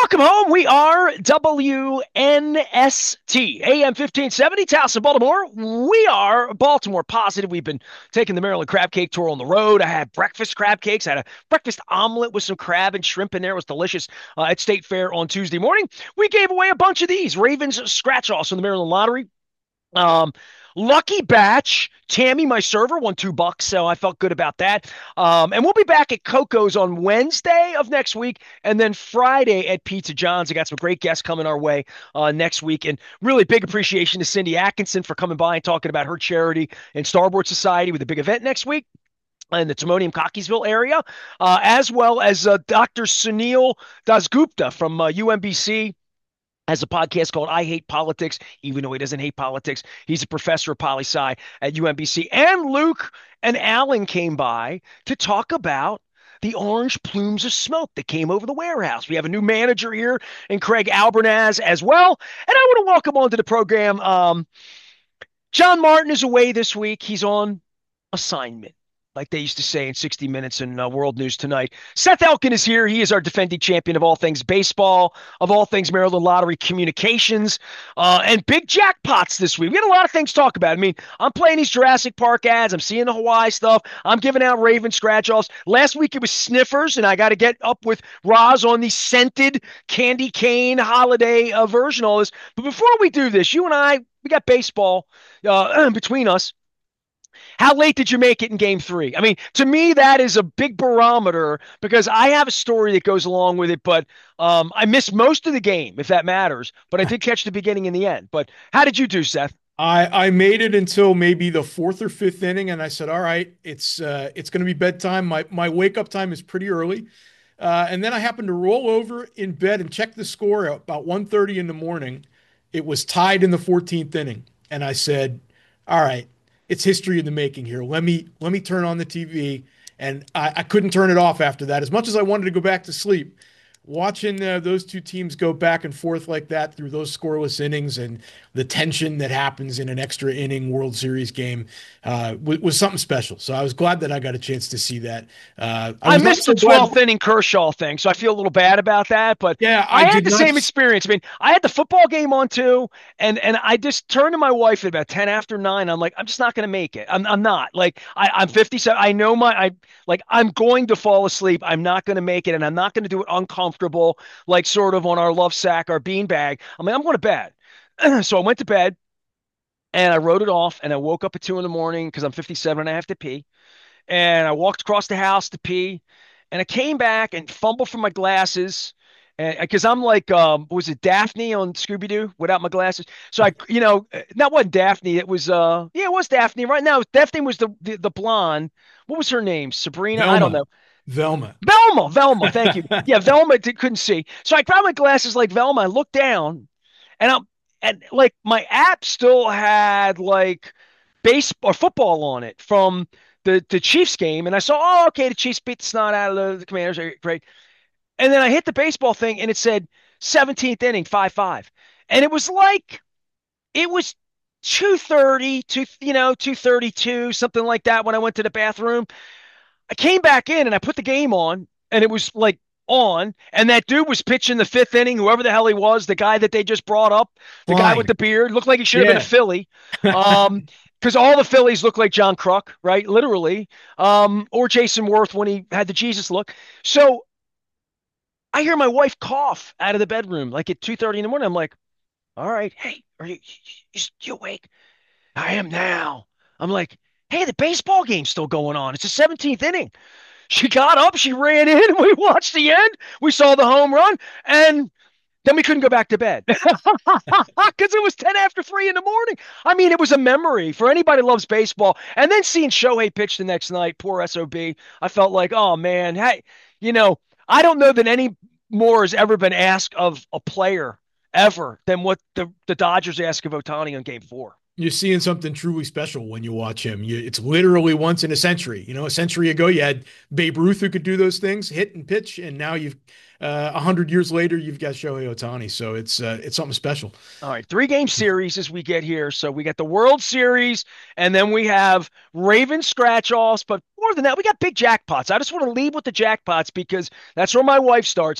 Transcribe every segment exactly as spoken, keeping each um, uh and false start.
Welcome home. We are W N S T, A M fifteen seventy, Towson, Baltimore. We are Baltimore positive. We've been taking the Maryland crab cake tour on the road. I had breakfast crab cakes. I had a breakfast omelet with some crab and shrimp in there. It was delicious uh, at State Fair on Tuesday morning. We gave away a bunch of these Ravens scratch-offs from the Maryland Lottery. Um, Lucky batch. Tammy, my server, won two bucks, so I felt good about that. Um, and we'll be back at Coco's on Wednesday of next week, and then Friday at Pizza John's. I got some great guests coming our way uh, next week, and really big appreciation to Cindy Atkinson for coming by and talking about her charity and Starboard Society with a big event next week in the Timonium Cockeysville area, uh, as well as uh, Doctor Sunil Dasgupta from uh, U M B C has a podcast called I Hate Politics, even though he doesn't hate politics. He's a professor of poli sci at U M B C. And Luke and Alan came by to talk about the orange plumes of smoke that came over the warehouse. We have a new manager here in Craig Albernaz as well. And I want to welcome onto the program. Um, John Martin is away this week. He's on assignment, like they used to say in sixty minutes in uh, World News Tonight. Seth Elkin is here. He is our defending champion of all things baseball, of all things Maryland Lottery communications, uh, and big jackpots this week. We had a lot of things to talk about. I mean, I'm playing these Jurassic Park ads. I'm seeing the Hawaii stuff. I'm giving out Raven scratch-offs. Last week it was Sniffers, and I got to get up with Roz on the scented candy cane holiday uh, version of all this. But before we do this, you and I, we got baseball uh, between us. How late did you make it in game three? I mean, to me, that is a big barometer because I have a story that goes along with it, but um, I missed most of the game, if that matters. But I did catch the beginning and the end. But how did you do, Seth? I I made it until maybe the fourth or fifth inning, and I said, "All right, it's uh, it's going to be bedtime. My my wake up time is pretty early." Uh, and then I happened to roll over in bed and check the score at about one thirty in the morning. It was tied in the fourteenth inning, and I said, "All right, it's history in the making here. Let me let me turn on the T V." And I, I couldn't turn it off after that. As much as I wanted to go back to sleep, watching uh, those two teams go back and forth like that through those scoreless innings and the tension that happens in an extra inning World Series game uh, was, was something special. So I was glad that I got a chance to see that. Uh, I I was not missed the so glad. twelfth inning Kershaw thing, so I feel a little bad about that. But Yeah, I I had did the not. same experience. I mean, I had the football game on too, and and I just turned to my wife at about ten after nine. I'm like, I'm just not going to make it. I'm I'm not like I, I'm fifty-seven. I know my I like I'm going to fall asleep. I'm not going to make it, and I'm not going to do it uncomfortable, like sort of on our love sack, our beanbag. I'm like, I'm going to bed. So I went to bed and I wrote it off, and I woke up at two in the morning because I'm fifty-seven and I have to pee. And I walked across the house to pee, and I came back and fumbled for my glasses, and because I'm like, um, was it Daphne on Scooby Doo without my glasses? So I, you know, that wasn't Daphne. It was, uh, yeah, it was Daphne. Right now, Daphne was the, the the blonde. What was her name? Sabrina? I don't Velma. know. Velma. Velma. Velma. Thank you. Yeah, Velma d- couldn't see, so I grabbed my glasses like Velma. I looked down, and I'm and like my app still had like base or football on it from the the Chiefs game, and I saw, oh, okay, the Chiefs beat the snot out of the, the Commanders, great. And then I hit the baseball thing, and it said seventeenth inning, five five, and it was like it was two thirty to you know two thirty-two, something like that when I went to the bathroom. I came back in and I put the game on, and it was like on, and that dude was pitching the fifth inning, whoever the hell he was, the guy that they just brought up, the guy with Fine. the beard, looked like he should have been a Yeah. Philly. Um, because all the Phillies look like John Kruk, right? Literally. Um, or Jason Worth when he had the Jesus look. So I hear my wife cough out of the bedroom like at two thirty in the morning. I'm like, all right, hey, are you, you, you awake? I am now. I'm like, hey, the baseball game's still going on. It's the seventeenth inning. She got up, she ran in, we watched the end, we saw the home run, and then we couldn't go back to bed because it was ten after three in the morning. I mean, it was a memory for anybody who loves baseball. And then seeing Shohei pitch the next night, poor S O B, I felt like, oh, man, hey, you know, I don't know that any more has ever been asked of a player ever than what the, the Dodgers asked of Ohtani on game four. You're seeing something truly special when you watch him. You, it's literally once in a century. You know, a century ago, you had Babe Ruth who could do those things, hit and pitch, and now you've uh, a hundred years later, you've got Shohei Ohtani. So it's uh, it's something special. All right, three game series as we get here. So we got the World Series, and then we have Raven scratch offs. But more than that, we got big jackpots. I just want to leave with the jackpots because that's where my wife starts.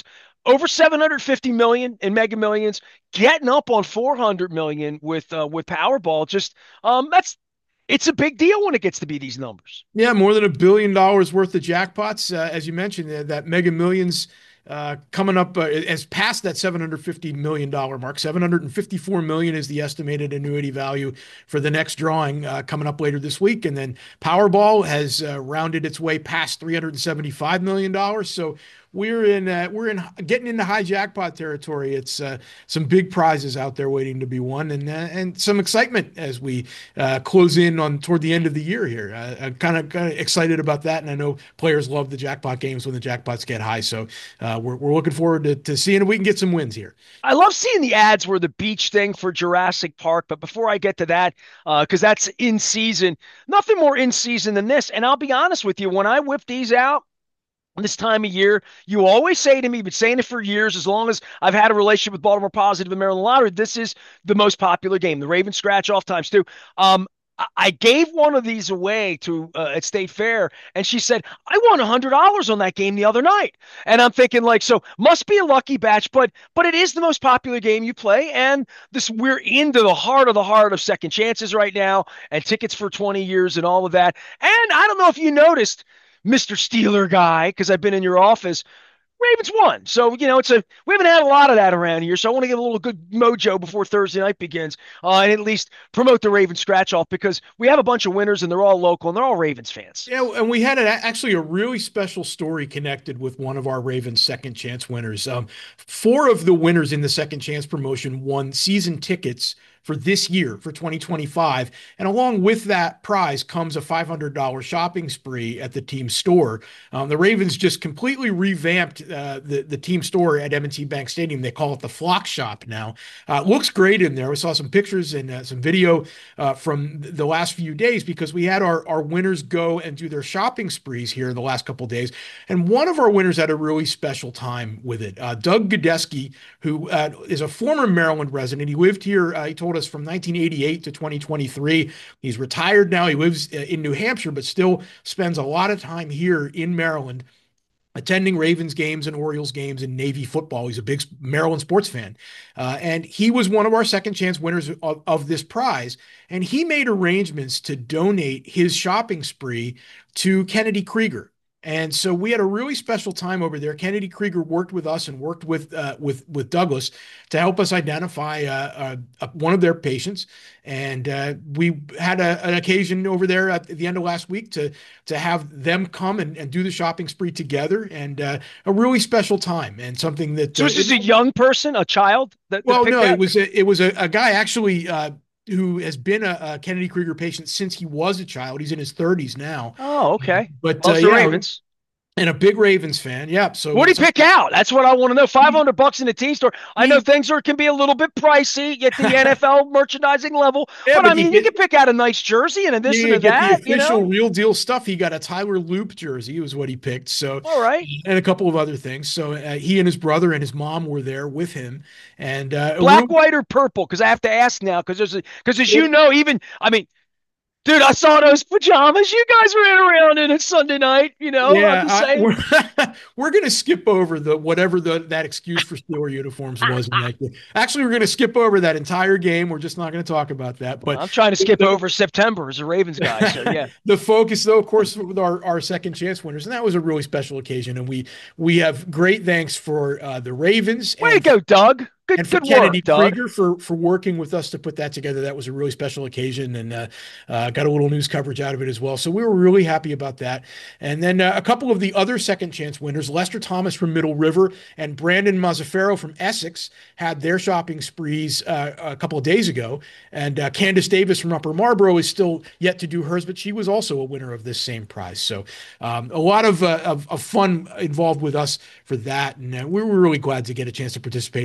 over seven hundred fifty million in Mega Millions, getting up on four hundred million with uh, with Powerball. Just um, that's it's a big deal when it gets to be these numbers. Yeah, more than a billion dollars worth of jackpots. Uh, as you mentioned, uh, that Mega Millions uh, coming up uh, as past that seven hundred fifty million dollars mark. seven hundred fifty-four million dollars is the estimated annuity value for the next drawing uh, coming up later this week. And then Powerball has uh, rounded its way past three hundred seventy-five million dollars. So we're in uh, we're in getting into high jackpot territory. It's uh, some big prizes out there waiting to be won, and uh, and some excitement as we uh, close in on toward the end of the year here. Uh, I'm kind of kind of excited about that, and I know players love the jackpot games when the jackpots get high. So uh, we're we're looking forward to, to seeing if we can get some wins here. I love seeing the ads for the beach thing for Jurassic Park, but before I get to that, because uh, that's in season, nothing more in season than this. And I'll be honest with you, when I whip these out this time of year, you always say to me, been saying it for years, as long as I've had a relationship with Baltimore Positive and Maryland Lottery, this is the most popular game, the Raven scratch off times two. Um, I gave one of these away to uh, at State Fair, and she said, I won one hundred dollars on that game the other night. And I'm thinking, like, so must be a lucky batch, but but it is the most popular game you play. And this we're into the heart of the heart of second chances right now, and tickets for twenty years and all of that. And I don't know if you noticed, Mister Steeler guy, because I've been in your office, Ravens won. So, you know, it's a we haven't had a lot of that around here. So I want to give a little good mojo before Thursday night begins uh, and at least promote the Ravens scratch off because we have a bunch of winners and they're all local and they're all Ravens fans. Yeah, and we had a, actually a really special story connected with one of our Ravens second chance winners. Um, four of the winners in the second chance promotion won season tickets for this year, for twenty twenty-five. And along with that prize comes a five hundred dollars shopping spree at the team store. Um, the Ravens just completely revamped uh, the, the team store at M and T Bank Stadium. They call it the Flock Shop now. Uh, it looks great in there. We saw some pictures and uh, some video uh, from the last few days because we had our, our winners go and do their shopping sprees here the last couple of days. And one of our winners had a really special time with it. Uh, Doug Godeski, who uh, is a former Maryland resident. He lived here, uh, he told us, from nineteen eighty-eight to twenty twenty-three. He's retired now. He lives in New Hampshire, but still spends a lot of time here in Maryland attending Ravens games and Orioles games and Navy football. He's a big Maryland sports fan. Uh, and he was one of our second chance winners of, of this prize. And he made arrangements to donate his shopping spree to Kennedy Krieger. And so we had a really special time over there. Kennedy Krieger worked with us and worked with uh, with with Douglas to help us identify uh, uh, one of their patients. And uh, we had a, an occasion over there at the end of last week to to have them come and, and do the shopping spree together, and uh, a really special time and something that. So Uh, is this it- a young person, a child? That, that well, picked no, that? it was a, it was a, a guy actually. Uh, who has been a, a Kennedy Krieger patient since he was a child. He's in his thirties now. Oh, okay. But Loves uh, the yeah, Ravens. and a big Ravens fan. Yeah. So What do you so- pick out? That's what I want to know. five hundred bucks in the team store. I know He- things are can be a little bit pricey at the N F L merchandising level, Yeah, but, but I mean, you you, get- can pick out a nice jersey and a this You and a get that, the you official know? real deal stuff. He got a Tyler Loop jersey, was what he picked. So, All right. and a couple of other things. So uh, he and his brother and his mom were there with him. And uh, a Black, real- white, or purple? Because I have to ask now. Because there's because as you Yeah. know, even I mean, dude, I saw those pajamas you guys ran around in it Sunday night. You know, yeah, I'm just I- saying. we're, we're going to skip over the whatever the that excuse for Steeler uniforms was in that game. Actually, we're going to skip over that entire game. We're just not going to talk about that. But I'm trying to skip the- over September as a Ravens guy. So yeah. The focus, though, of course, with our, our second chance winners, and that was a really special occasion. And we we have great thanks for uh, the Ravens. Way to and go, Doug. Good, and for good Kennedy work, Doug. Krieger for for working with us to put that together. That was a really special occasion, and uh, uh, got a little news coverage out of it as well. So we were really happy about that. And then uh, a couple of the other second chance winners, Lester Thomas from Middle River and Brandon Mazzaferro from Essex, had their shopping sprees uh, a couple of days ago. And uh, Candace Davis from Upper Marlboro is still yet to do hers, but she was also a winner of this same prize. So um, a lot of, uh, of of fun involved with us for that, and uh, we were really glad to get a chance to participate in that and, and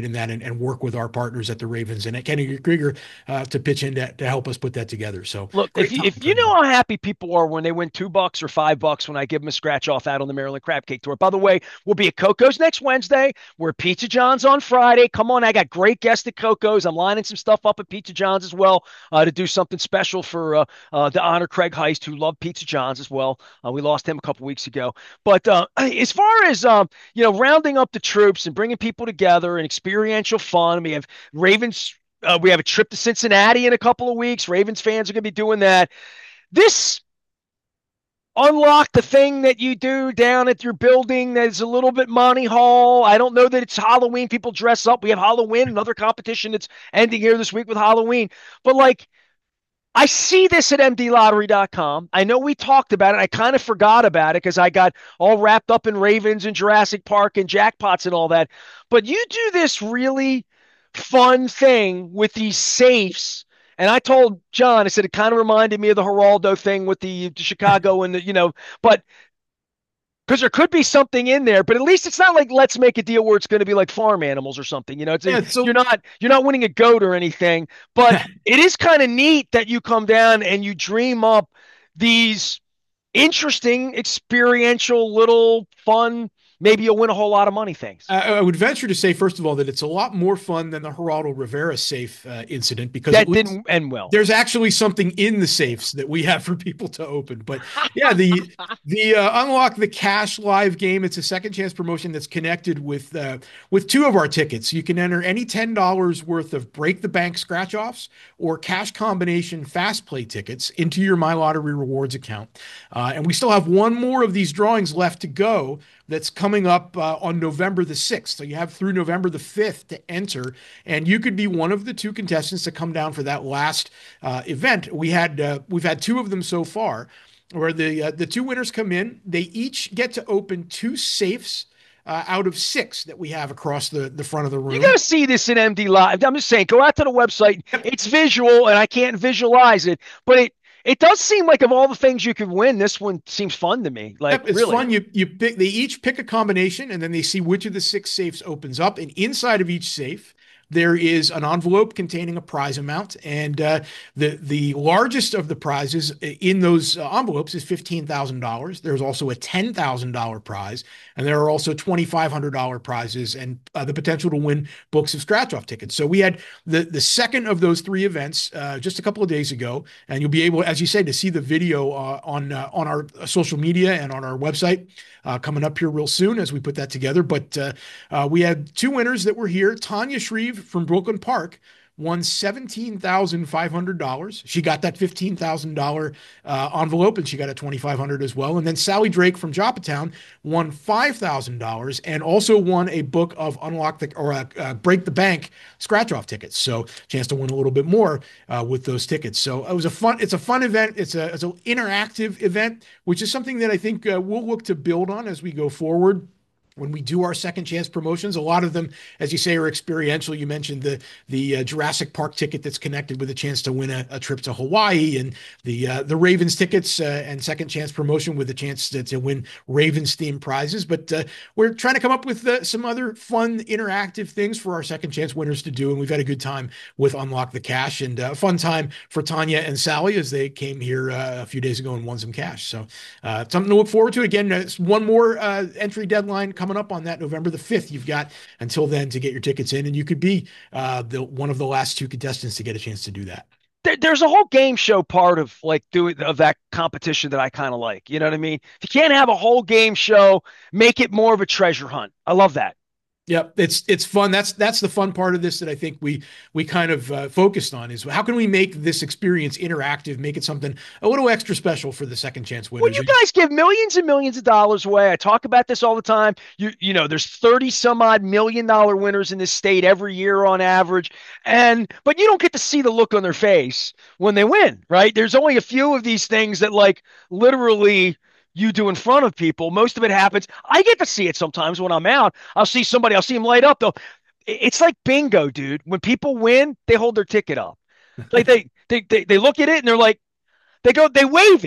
and work with our partners at the Ravens and at Kenny Krieger uh, to pitch in to, to help us put that together. So Look, if great you time if for you know everyone. how happy people are when they win two bucks or five bucks when I give them a scratch off out on the Maryland Crab Cake Tour. By the way, we'll be at Coco's next Wednesday. We're at Pizza John's on Friday. Come on, I got great guests at Coco's. I'm lining some stuff up at Pizza John's as well uh, to do something special for uh, uh, to honor Craig Heist, who loved Pizza John's as well. Uh, we lost him a couple weeks ago. But uh, as far as um, you know, rounding up the troops and bringing people together and experiential fun, we have Ravens. Uh, we have a trip to Cincinnati in a couple of weeks. Ravens fans are going to be doing that. This unlock the thing that you do down at your building that's a little bit money haul. I don't know that it's Halloween. People dress up. We have Halloween, another competition that's ending here this week with Halloween. But like, I see this at M D lottery dot com. I know we talked about it. I kind of forgot about it because I got all wrapped up in Ravens and Jurassic Park and jackpots and all that. But you do this really fun thing with these safes. And I told John, I said it kind of reminded me of the Geraldo thing with the, the Chicago and the, you know, but because there could be something in there, but at least it's not like let's make a deal where it's going to be like farm animals or something. You know, it's a, Yeah, you're so not you're not winning a goat or anything, but it is kind of neat that you come down and you dream up these interesting, experiential, little fun. Maybe you'll win a whole lot of money things. I, I would venture to say, first of all, that it's a lot more fun than the Geraldo Rivera safe uh, incident because at That least didn't end well. there's actually something in the safes that we have for people to open. But yeah, the the uh, Unlock the Cash live game. It's a second chance promotion that's connected with uh, with two of our tickets. You can enter any ten dollars worth of Break the Bank scratch offs or cash combination fast play tickets into your My Lottery rewards account. Uh, and we still have one more of these drawings left to go that's coming up uh, on November the sixth. So you have through November the fifth to enter, and you could be one of the two contestants to come down for that last uh, event. We had uh, we've had two of them so far, where the uh, the two winners come in. They each get to open two safes uh, out of six that we have across the the front of the You room. got to see this in M D Live. I'm just saying, go out to the website. It's visual, and I can't visualize it, but it it does seem like of all the things you could win, this one seems fun to me. Like Yep, it's really. fun. You you pick. They each pick a combination, and then they see which of the six safes opens up. And inside of each safe, there is an envelope containing a prize amount, and uh, the the largest of the prizes in those uh, envelopes is fifteen thousand dollars. There's also a ten thousand dollar prize, and there are also twenty five hundred dollar prizes, and uh, the potential to win books of scratch off tickets. So we had the the second of those three events uh, just a couple of days ago, and you'll be able, as you said, to see the video uh, on uh, on our social media and on our website uh, coming up here real soon as we put that together. But uh, uh, we had two winners that were here. Tanya Shreve from Brooklyn Park won seventeen thousand five hundred dollars. She got that fifteen thousand dollars uh, envelope, and she got a twenty-five hundred dollars as well. And then Sally Drake from Joppatown won five thousand dollars and also won a book of Unlock the or uh, uh, Break the Bank scratch off tickets. So chance to win a little bit more uh, with those tickets. So it was a fun. It's a fun event. It's a it's an interactive event, which is something that I think uh, we'll look to build on as we go forward. When we do our second chance promotions, a lot of them, as you say, are experiential. You mentioned the the uh, Jurassic Park ticket that's connected with a chance to win a, a trip to Hawaii, and the uh, the Ravens tickets uh, and second chance promotion with a chance to, to win Ravens themed prizes. But uh, we're trying to come up with uh, some other fun interactive things for our second chance winners to do, and we've had a good time with Unlock the Cash, and a fun time for Tanya and Sally as they came here uh, a few days ago and won some cash. So uh, something to look forward to. Again, it's one more uh, entry deadline coming up on that November the fifth. You've got until then to get your tickets in, and you could be uh, the one of the last two contestants to get a chance to do that. There, there's a whole game show part of like doing of that competition that I kind of like. You know what I mean? If you can't have a whole game show, make it more of a treasure hunt. I love that. Yep, it's it's fun. That's that's the fun part of this that I think we we kind of uh, focused on is how can we make this experience interactive, make it something a little extra special for the second chance When winners. you guys give millions and millions of dollars away, I talk about this all the time. You you know, there's thirty some odd million dollar winners in this state every year on average. And but you don't get to see the look on their face when they win, right? There's only a few of these things that like literally you do in front of people. Most of it happens. I get to see it sometimes when I'm out. I'll see somebody, I'll see them light up though. It's like bingo, dude. When people win, they hold their ticket up. Like they they they, they look at it and they're like, they go, they wave it.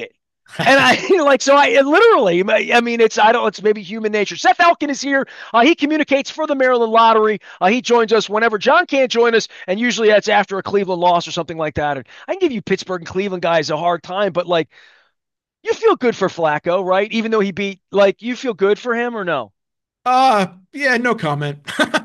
And I like so I literally I mean it's I don't it's maybe human nature. Seth Elkin is here. Uh, he communicates for the Maryland Lottery. Uh, he joins us whenever John can't join us, and usually that's after a Cleveland loss or something like that. And I can give you Pittsburgh and Cleveland guys a hard time, but like you feel good for Flacco, right? Even though he beat like you feel good for him or no? Uh, yeah, no comment.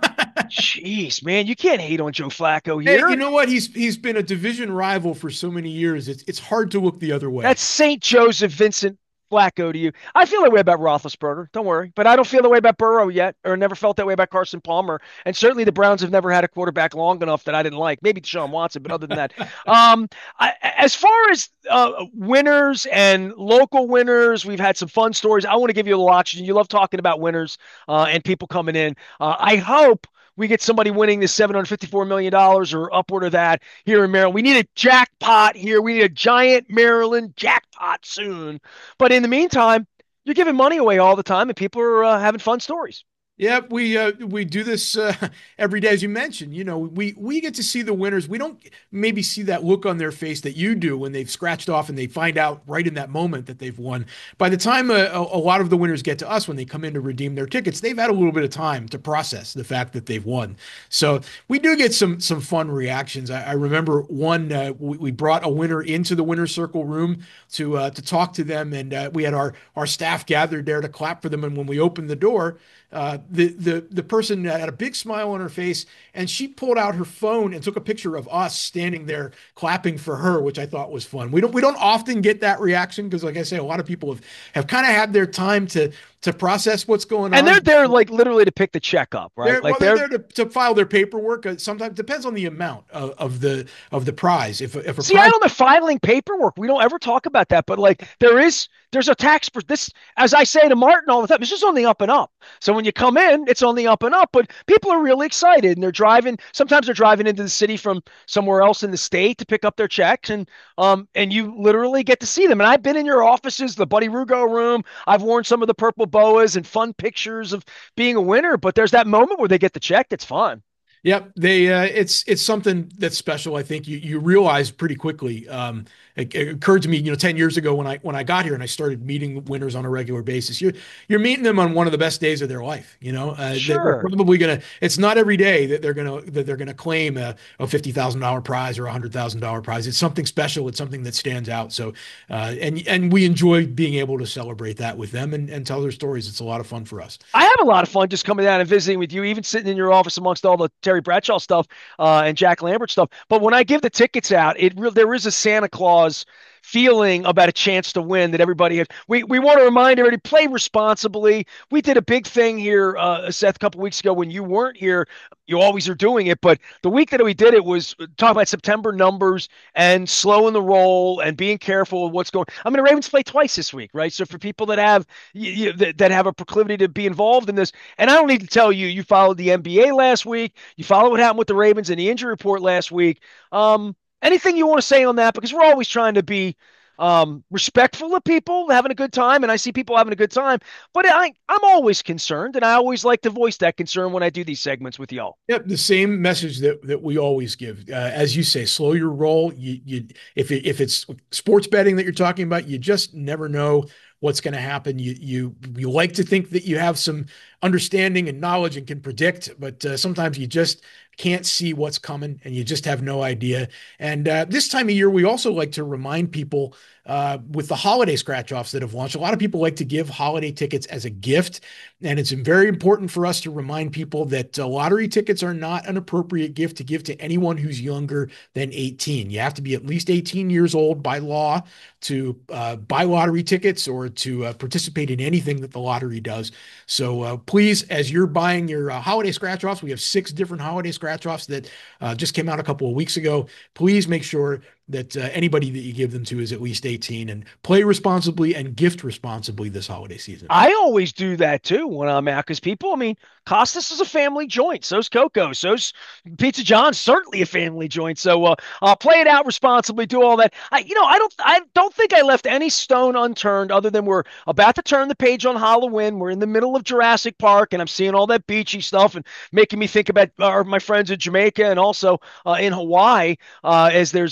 Jeez, man, you can't hate on Joe Flacco Hey, you here. know what? He's he's been a division rival for so many years. It's it's hard to look the other way. That's Saint Joseph Vincent Flacco to you. I feel that way about Roethlisberger. Don't worry, but I don't feel that way about Burrow yet, or never felt that way about Carson Palmer. And certainly the Browns have never had a quarterback long enough that I didn't like. Maybe Deshaun Watson, but other than that, um, I, as far as uh, winners and local winners, we've had some fun stories. I want to give you a little oxygen. You love talking about winners uh, and people coming in. Uh, I hope we get somebody winning this seven hundred fifty-four million dollars or upward of that here in Maryland. We need a jackpot here. We need a giant Maryland jackpot soon. But in the meantime, you're giving money away all the time and people are uh, having fun stories. Yeah, we uh, we do this uh, every day, as you mentioned. You know, we we get to see the winners. We don't maybe see that look on their face that you do when they've scratched off and they find out right in that moment that they've won. By the time a, a lot of the winners get to us when they come in to redeem their tickets, they've had a little bit of time to process the fact that they've won. So we do get some some fun reactions. I, I remember one uh, we, we brought a winner into the winner's circle room to uh, to talk to them, and uh, we had our our staff gathered there to clap for them. And when we opened the door, uh, the the the person had a big smile on her face, and she pulled out her phone and took a picture of us standing there clapping for her, which I thought was fun. We don't we don't often get that reaction because, like I say, a lot of people have have kind of had their time to to process what's going And they're on. there like literally to pick the check up, right? They're, Like well, they're they're there to, to file their paperwork. Uh, sometimes depends on the amount of, of the of the prize. If if a See, I prize, don't know filing paperwork. We don't ever talk about that, but like there is, there's a tax for this. As I say to Martin all the time, it's just on the up and up. So when you come in, it's on the up and up. But people are really excited, and they're driving. Sometimes they're driving into the city from somewhere else in the state to pick up their checks, and um, and you literally get to see them. And I've been in your offices, the Buddy Rugo room. I've worn some of the purple boas and fun pictures of being a winner. But there's that moment where they get the check. It's fun. yep, they uh, it's it's something that's special. I think you you realize pretty quickly. Um, it, it occurred to me, you know, ten years ago when I when I got here and I started meeting winners on a regular basis. You're you're meeting them on one of the best days of their life. You know, uh, they're Sure. probably gonna. It's not every day that they're gonna that they're gonna claim a, a fifty thousand dollar prize or a hundred thousand dollar prize. It's something special. It's something that stands out. So, uh, and and we enjoy being able to celebrate that with them and and tell their stories. It's a lot of fun for us. I have a lot of fun just coming down and visiting with you, even sitting in your office amongst all the Terry Bradshaw stuff uh, and Jack Lambert stuff. But when I give the tickets out, it re- there is a Santa Claus feeling about a chance to win that everybody has. We we want to remind everybody play responsibly. We did a big thing here, uh, Seth, a couple weeks ago when you weren't here. You always are doing it, but the week that we did it was talking about September numbers and slowing the roll and being careful of what's going. I mean, the Ravens play twice this week, right? So for people that have you, you, that, that have a proclivity to be involved in this, and I don't need to tell you, you followed the N B A last week, you followed what happened with the Ravens and the injury report last week. Um, anything you want to say on that? Because we're always trying to be um, respectful of people having a good time, and I see people having a good time. But I, I'm always concerned, and I always like to voice that concern when I do these segments with y'all. Yep, the same message that that we always give. Uh, as you say, slow your roll. You you if it, if it's sports betting that you're talking about, you just never know what's going to happen. You you you like to think that you have some understanding and knowledge and can predict, but uh, sometimes you just can't see what's coming and you just have no idea. And uh, this time of year, we also like to remind people uh, with the holiday scratch offs that have launched. A lot of people like to give holiday tickets as a gift. And it's very important for us to remind people that uh, lottery tickets are not an appropriate gift to give to anyone who's younger than eighteen. You have to be at least eighteen years old by law to uh, buy lottery tickets or to uh, participate in anything that the lottery does. So uh, please, as you're buying your uh, holiday scratch offs, we have six different holiday scratch offs that uh, just came out a couple of weeks ago. Please make sure that uh, anybody that you give them to is at least eighteen and play responsibly and gift responsibly this holiday season. I always do that too when I'm out because people, I mean, Costas is a family joint. So's Coco. So's Pizza John's certainly a family joint. So uh, uh, play it out responsibly. Do all that. I, you know, I don't, I don't think I left any stone unturned other than we're about to turn the page on Halloween. We're in the middle of Jurassic Park, and I'm seeing all that beachy stuff and making me think about uh, my friends in Jamaica and also uh, in Hawaii. Uh, as there's a, there's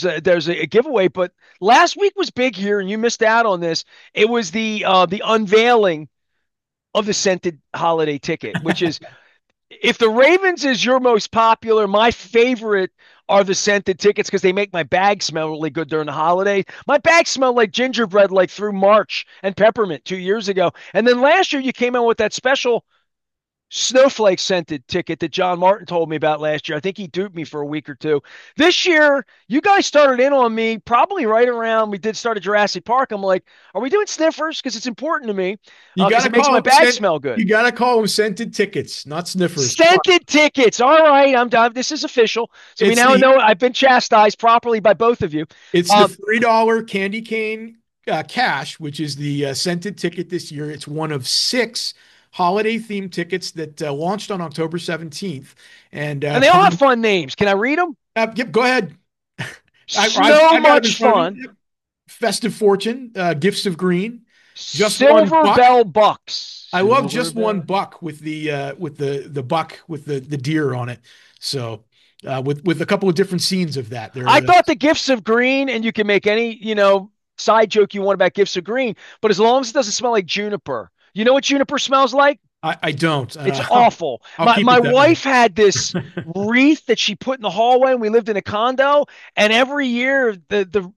was a, a giveaway, but last week was big here, and you missed out on this. It was the uh, the unveiling of the scented holiday ticket, which is if the Ravens is your most popular, my favorite are the scented tickets because they make my bag smell really good during the holiday. My bag smelled like gingerbread like through March and peppermint two years ago. And then last year you came out with that special snowflake scented ticket that John Martin told me about last year. I think he duped me for a week or two. This year, you guys started in on me probably right around we did start at Jurassic Park. I'm like, are we doing sniffers? Because it's important to me You because got uh, to it makes call my them bag scent, smell good. you got to call them scented tickets, not sniffers. Come on. Scented tickets. All right, I'm done. This is official. So we It's now the know I've been chastised properly by both of you. it's the Um, three dollar candy cane uh, cash, which is the uh, scented ticket this year. It's one of six holiday themed tickets that uh, launched on October seventeenth. And uh, and they all have coming, fun names. Can I read them? uh, yep, go ahead. I, I, So I got them in much front of me. fun. Yep. Festive Fortune, uh, Gifts of Green, Just One Silver Buck. Bell Bucks. I love Silver Just One Bell. Buck with the uh, with the the buck with the the deer on it. So uh, with with a couple of different scenes of that. I There, uh, thought the Gifts of Green, and you can make any, you know, side joke you want about Gifts of Green, but as long as it doesn't smell like juniper. You know what juniper smells like? I, I don't. It's Uh, I'll, awful. I'll My keep my it that way. wife had this wreath that she put in the hallway and we lived in a condo, and every year the the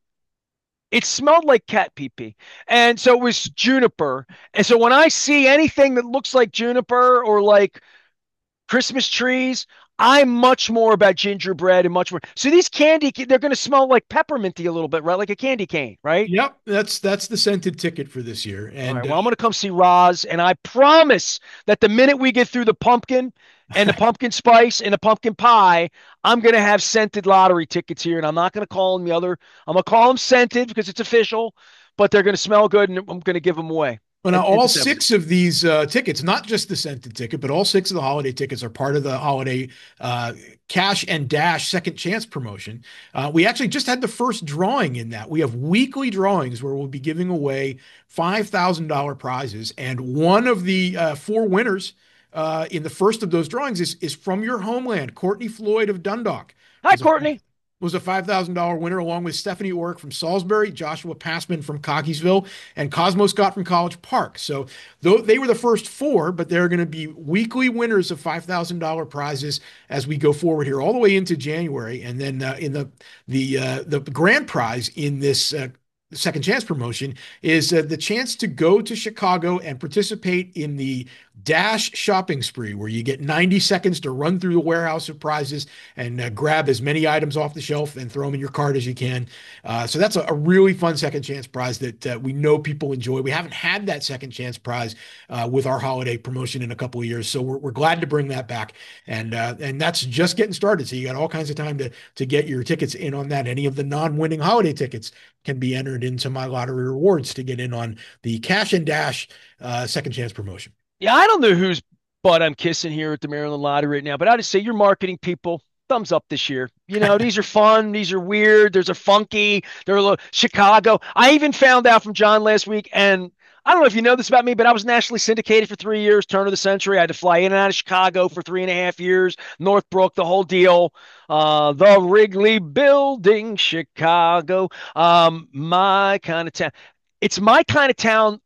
it smelled like cat pee pee. And so it was juniper. And so when I see anything that looks like juniper or like Christmas trees, I'm much more about gingerbread and much more. So these candy, they're going to smell like pepperminty a little bit, right? Like a candy cane, right? Yep, that's that's the scented ticket for this year. All right. And uh, Well, I'm going to come see Roz, and I promise that the minute we get through the pumpkin and the pumpkin spice and the pumpkin pie, I'm going to have scented lottery tickets here, and I'm not going to call them the other. I'm going to call them scented because it's official, but they're going to smell good, and I'm going to give them away well, now at, in all December. six of these uh, tickets, not just the scented ticket, but all six of the holiday tickets are part of the holiday uh, cash and dash second chance promotion. Uh, we actually just had the first drawing in that. We have weekly drawings where we'll be giving away five thousand dollars prizes. And one of the uh, four winners uh, in the first of those drawings is, is from your homeland. Courtney Floyd of Dundalk Hi, was a Courtney. was a five thousand dollars winner, along with Stephanie Orrick from Salisbury, Joshua Passman from Cockeysville, and Cosmo Scott from College Park. So though they were the first four, but they're going to be weekly winners of five thousand dollars prizes as we go forward here, all the way into January. And then uh, in the the uh, the grand prize in this uh, second chance promotion is uh, the chance to go to Chicago and participate in the Dash shopping spree, where you get ninety seconds to run through the warehouse of prizes and uh, grab as many items off the shelf and throw them in your cart as you can. Uh, so that's a, a really fun second chance prize that uh, we know people enjoy. We haven't had that second chance prize uh, with our holiday promotion in a couple of years, so we're, we're glad to bring that back. And uh, and that's just getting started. So you got all kinds of time to to get your tickets in on that. Any of the non-winning holiday tickets can be entered into My Lottery Rewards to get in on the Cash and Dash uh, second chance promotion. Yeah, I don't know whose butt I'm kissing here at the Maryland Lottery right now, but I just say you're marketing people. Thumbs up this year. You know, these are fun. These are weird. There's a funky. They're a little Chicago. I even found out from John last week, and I don't know if you know this about me, but I was nationally syndicated for three years, turn of the century. I had to fly in and out of Chicago for three and a half years, Northbrook, the whole deal. Uh, the Wrigley Building, Chicago. Um, my kind of town. It's my kind of town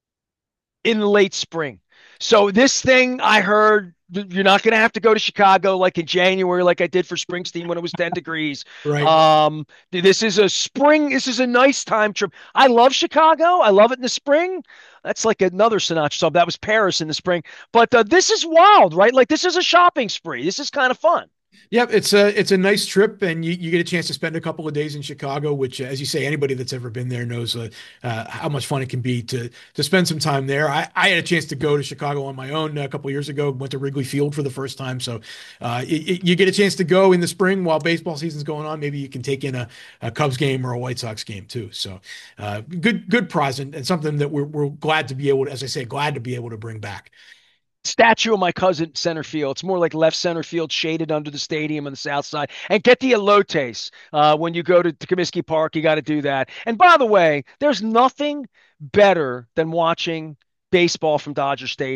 in late spring. So this thing I heard you're not going to have to go to Chicago like in January, like I did for Springsteen when it was ten degrees. Right. Um, this is a spring. This is a nice time trip. I love Chicago. I love it in the spring. That's like another Sinatra song. That was Paris in the spring. But uh, this is wild, right? Like this is a shopping spree. This is kind of fun. Yep, it's a it's a nice trip, and you, you get a chance to spend a couple of days in Chicago, which, as you say, anybody that's ever been there knows uh, uh, how much fun it can be to to spend some time there. I, I had a chance to go to Chicago on my own a couple of years ago. Went to Wrigley Field for the first time, so uh, it, it- you get a chance to go in the spring while baseball season's going on. Maybe you can take in a, a Cubs game or a White Sox game too. So uh, good good prize and, and something that we're we're glad to be able to, as I say, glad to be able to bring back. Statue of my cousin center field. It's more like left center field, shaded under the stadium on the south side. And get the elotes. Uh, when you go to, to Comiskey Park, you got to do that. And by the way, there's nothing better than watching baseball from Dodger Stadium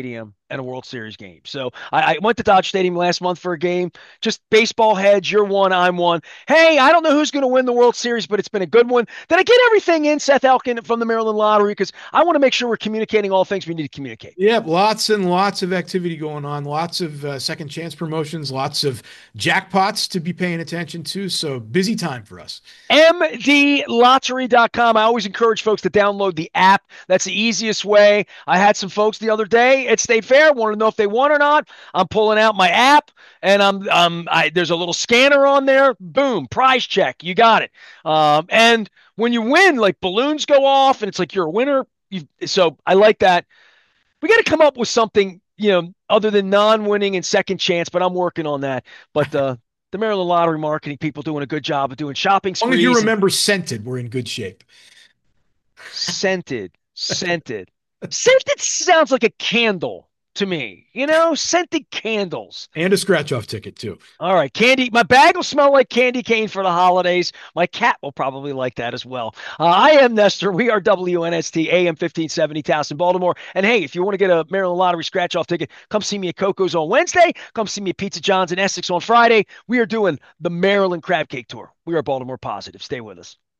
and a World Series game. So I, I went to Dodge Stadium last month for a game. Just baseball heads. You're one, I'm one. Hey, I don't know who's going to win the World Series, but it's been a good one. Did I get everything in, Seth Elkin from the Maryland Lottery? Because I want to make sure we're communicating all things we need to communicate. Yeah, lots and lots of activity going on, lots of uh, second chance promotions, lots of jackpots to be paying attention to. So busy time for us. M D lottery dot com. I always encourage folks to download the app. That's the easiest way. I had some folks the other day at State Fair want to know if they won or not. I'm pulling out my app and I'm um I, there's a little scanner on there. Boom, prize check. You got it. Um, and when you win, like balloons go off and it's like you're a winner. You, so I like that. We got to come up with something, you know, other than non-winning and second chance, but I'm working on that. But uh, the Maryland Lottery marketing people doing a good job of doing shopping As long as you sprees and remember scented, we're in good shape. scented, scented. Scented sounds like a candle to me, you know, scented candles. And a scratch off ticket, too. All right, candy. My bag will smell like candy cane for the holidays. My cat will probably like that as well. Uh, I am Nestor. We are W N S T A M fifteen seventy Towson, Baltimore. And hey, if you want to get a Maryland Lottery scratch off ticket, come see me at Coco's on Wednesday. Come see me at Pizza John's in Essex on Friday. We are doing the Maryland Crab Cake Tour. We are Baltimore Positive. Stay with us.